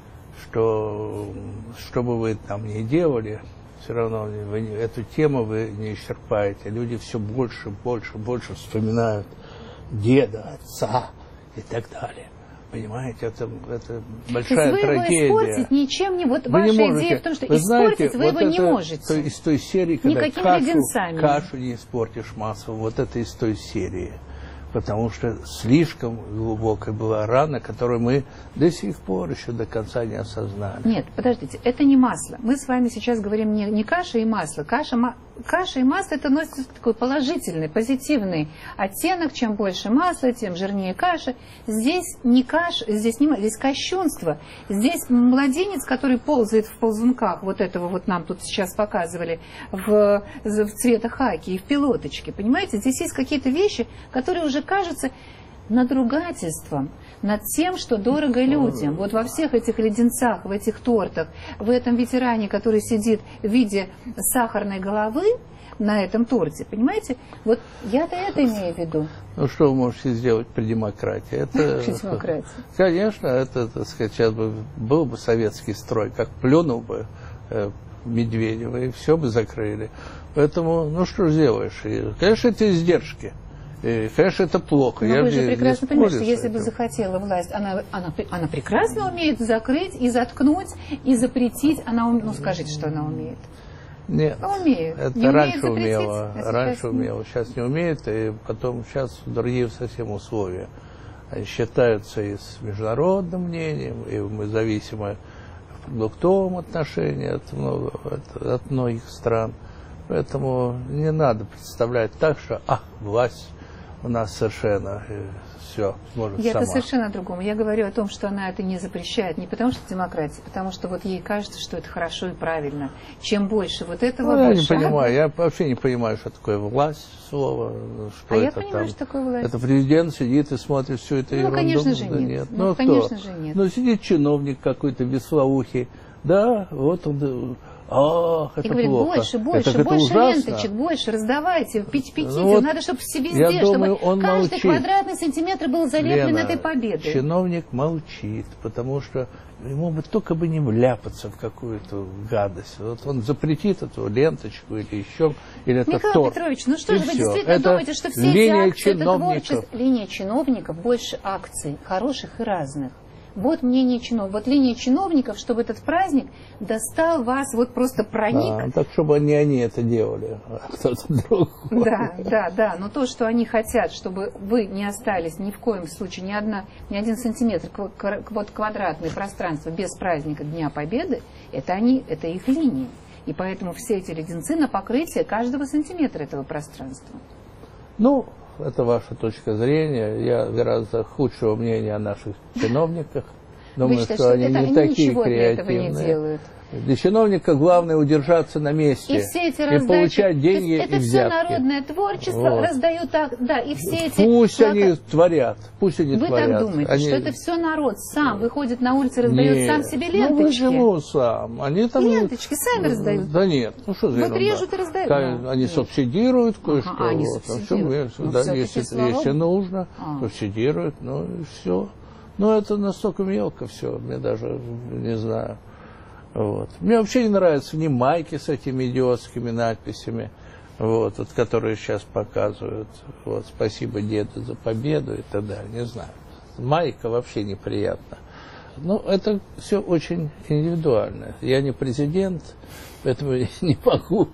что, что бы вы там ни делали, все равно вы, эту тему вы не исчерпаете. Люди все больше, больше, больше вспоминают деда, отца и так далее. Понимаете, это, это большая вы трагедия. Его испортить ничем не... Вот вы ваша не можете, идея в том, что вы испортить знаете, вы вот его это, не можете. То, из той серии, когда никакими кашу, леденцами. кашу не испортишь массово. Вот это из той серии. Потому что слишком глубокая была рана, которую мы до сих пор еще до конца не осознали. Нет, подождите, это не масло. Мы с вами сейчас говорим не, не каша и масло. Каша, ма, каша и масло это носит такой положительный, позитивный оттенок. Чем больше масла, тем жирнее каша. Здесь не каша, здесь не здесь кощунство. Здесь младенец, который ползает в ползунках, вот этого вот нам тут сейчас показывали, в, в цвета хаки и в пилоточке. Понимаете, здесь есть какие-то вещи, которые уже кажется надругательством над тем, что дорого людям. Вот во всех этих леденцах, в этих тортах, в этом ветеране, который сидит в виде сахарной головы на этом торте, понимаете? Вот я-то это имею в виду. Ну, что вы можете сделать при демократии? Это, демократия? Конечно, это, так сказать, сейчас бы был бы советский строй, как плюнул бы э, Медведева, и все бы закрыли. Поэтому, ну, что же сделаешь? И, конечно, это издержки. И, конечно, это плохо. Но я вы же не, прекрасно не понимаете, что если этим. бы захотела власть, она, она, она прекрасно умеет закрыть и заткнуть, и запретить. Она, ну, скажите, что она умеет. Нет, умеет. это не раньше умеет умела, а раньше умела, сейчас не умеет, и потом сейчас другие совсем условия. Они считаются и с международным мнением, и мы зависимы в продуктовом отношении от, много, от, от многих стран. Поэтому не надо представлять так, что а, власть у нас совершенно все может Я сама. это совершенно о другом. Я говорю о том, что она это не запрещает, не потому что демократия, потому что вот ей кажется, что это хорошо и правильно. Чем больше вот этого, ну, больше... Я не понимаю, я вообще не понимаю, что такое власть, слово, что а это я понимаю, там. что такое власть. Это президент сидит и смотрит всю эту ну, ерунду. конечно же да нет. нет. Ну, ну, конечно кто? же нет. Ну, сидит чиновник какой-то веслоухий, да, вот он... Ах, это и говорит, плохо. больше, больше, это, больше это ленточек, больше, раздавайте, пить, пить, ну, вот надо, чтобы все везде, я думаю, чтобы он каждый молчит. квадратный сантиметр был залеплен Лена, этой победой. Чиновник молчит, потому что ему бы только бы не вляпаться в какую-то гадость. Вот он запретит эту ленточку или еще, или это Михаил торт. Петрович, ну что и же вы все. действительно это думаете, что все эти акции, это чиновников. творчество? Линия чиновников, больше акций, хороших и разных. Вот мнение чиновников, вот линия чиновников, чтобы этот праздник достал вас, вот просто проник. А, так, чтобы не они это делали, а кто-то другой. Да, да, да, но то, что они хотят, чтобы вы не остались ни в коем случае, ни, одна, ни один сантиметр вот квадратное пространство без праздника Дня Победы, это они, это их линия. И поэтому все эти леденцы на покрытие каждого сантиметра этого пространства. Ну, это ваша точка зрения. Я гораздо худшего мнения о наших чиновниках. Думаю, считаете, что они это, не они такие ничего креативные. для этого не делают. Для чиновника главное удержаться на месте и, все эти и раздачи, получать деньги это и все взятки. народное творчество Вот. раздают так, да, и все эти... Пусть плака... они творят, пусть они Вы творят. так думаете, они... что это все народ сам выходит на улицу, раздает нет, сам себе ленточки? Ну, почему сам? Они там... Ленточки сами раздают. Да нет, ну что за Вот ерунда? режут и раздают. Да, да. они нет. субсидируют кое-что. Ага, они вот. субсидируют. А Ну, да, если, если нужно, а. субсидируют, ну и все. Но это настолько мелко все, мне даже не знаю. Вот. Мне вообще не нравятся ни майки с этими идиотскими надписями, вот, вот, которые сейчас показывают. Вот, спасибо деду за победу и так далее. Не знаю. Майка вообще неприятно. Но это все очень индивидуально. Я не президент, поэтому я не могу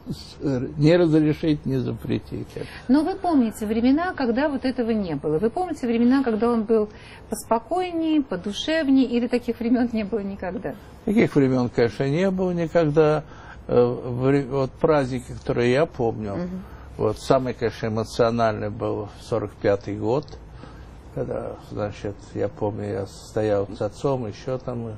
не разрешить, не запретить. Но вы помните времена, когда вот этого не было. Вы помните времена, когда он был поспокойнее, подушевнее, или таких времен не было никогда? Таких времен, конечно, не было никогда. Вот праздники, которые я помню, угу. вот самый, конечно, эмоциональный был сорок пятый год. Когда, значит, я помню, я стоял с отцом, еще там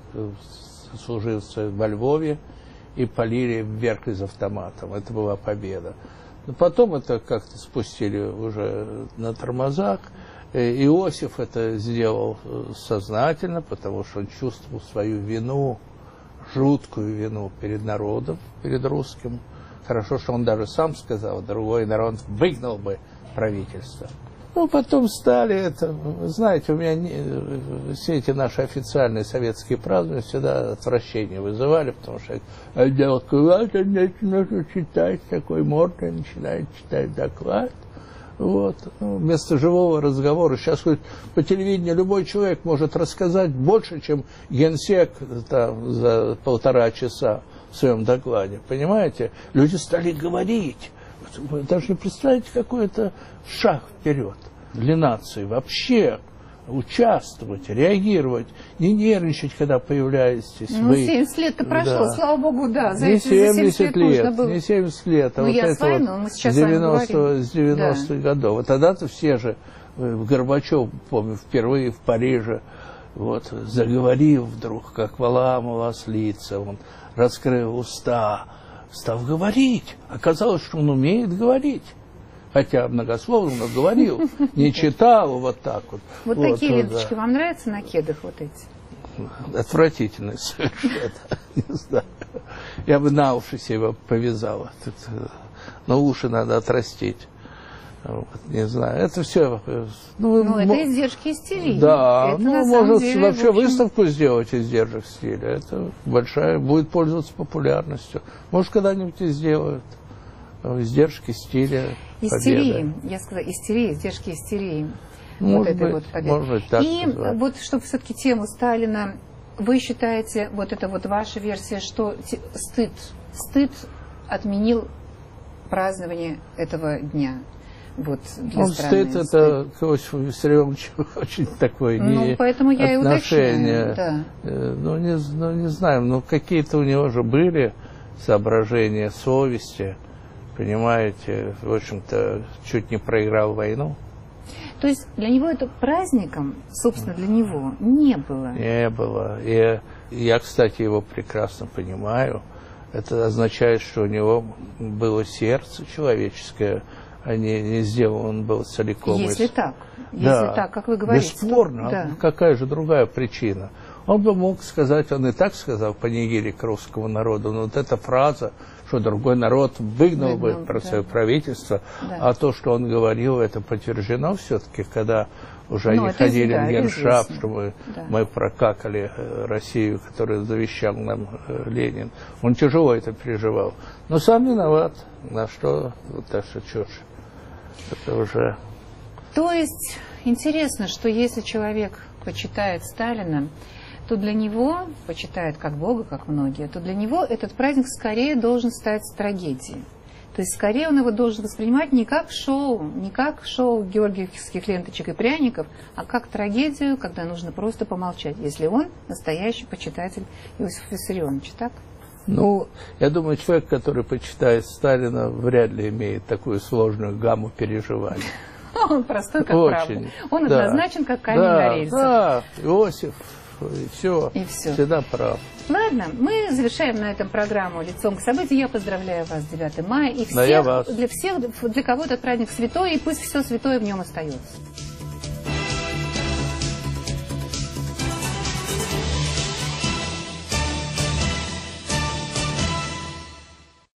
служился во Львове, и полили вверх из автоматом. Это была победа. Но потом это как-то спустили уже на тормозах. Иосиф это сделал сознательно, потому что он чувствовал свою вину, жуткую вину перед народом, перед русским. Хорошо, что он даже сам сказал, другой народ выгнал бы правительство. Ну, потом стали это, знаете, у меня не, все эти наши официальные советские празднования всегда отвращение вызывали, потому что доклад нужно читать, такой мордой начинает читать доклад. Вот. Ну, вместо живого разговора. Сейчас хоть по телевидению любой человек может рассказать больше, чем генсек там, за полтора часа в своем докладе. Понимаете? Люди стали говорить. Вы даже не представляете, какой это шаг вперед для нации. Вообще участвовать, реагировать, не нервничать, когда появляетесь. Ну, вы. семьдесят лет-то прошло, да. Слава богу, да. За не эти, семьдесят, семьдесят лет, лет было... не семьдесят лет, а ну, вот я это с вами, вот мы сейчас с девяностых, с с девяностых да. годов. Вот тогда-то все же, Горбачев, помню, впервые в Париже, вот, заговорил вдруг, как Валамова ослица, он раскрыл уста, стал говорить. Оказалось, что он умеет говорить. Хотя многословно говорил, не читал вот так вот. Вот, вот такие вот, ленточки да. Вам нравятся на кедах вот эти? Отвратительные совершенно. Не знаю. Я бы на уши себе повязала. Но уши надо отрастить. Вот, не знаю, это все. Ну, ну это издержки стиля. Да, это, ну, может деле, вообще в общем... выставку сделать издержек стиля. Это большая, будет пользоваться популярностью. Может, когда-нибудь и сделают. Издержки стиля. Истерии, победы. Я сказала, истерия, издержки истерии. Может вот этой быть, вот победы. Может быть, так И назвать. Вот, чтобы все-таки тему Сталина, вы считаете, вот это вот ваша версия, что стыд, стыд отменил празднование этого дня? Вот, для ну, страны. Стыд это к Иосифу Виссарионовичу очень такое ну, не поэтому я отношение. И уточняю, да. ну, не, ну, не знаю, ну, какие-то у него же были соображения совести. Понимаете, в общем-то, чуть не проиграл войну. То есть для него это праздником, собственно, для него не было? Не было. И я, кстати, его прекрасно понимаю. Это означает, что у него было сердце человеческое, а не, не сделан он был целиком. Если из... так, если да. так, как вы говорите. Бесспорно. Да. Какая же другая причина? Он бы мог сказать, он и так сказал панигирик русскому народу, но вот эта фраза, что другой народ выгнал, выгнал бы про да. свое правительство, да. а то, что он говорил, это подтверждено все-таки, когда уже ну, они ходили да, в Генштаб, что мы, да. мы прокакали Россию, которую завещал нам Ленин. Он тяжело это переживал. Но сам виноват, на что, вот так что чушь. Это уже... То есть интересно, что если человек почитает Сталина, то для него, почитает как Бога, как многие, то для него этот праздник скорее должен стать трагедией. То есть скорее он его должен воспринимать не как шоу, не как шоу георгиевских ленточек и пряников, а как трагедию, когда нужно просто помолчать, если он настоящий почитатель Иосифа Виссарионовича, так? Ну, я думаю, человек, который почитает Сталина, вряд ли имеет такую сложную гамму переживаний. Он простой, как Очень. правда. Он да. однозначен, как камень да, на рельсах. Да, Иосиф, и все, и все. Всегда прав. Ладно, мы завершаем на этом программу «Лицом к событию». Я поздравляю вас с девятым мая. И всех, да, я вас. Для всех, для кого этот праздник святой, и пусть все святое в нем остается.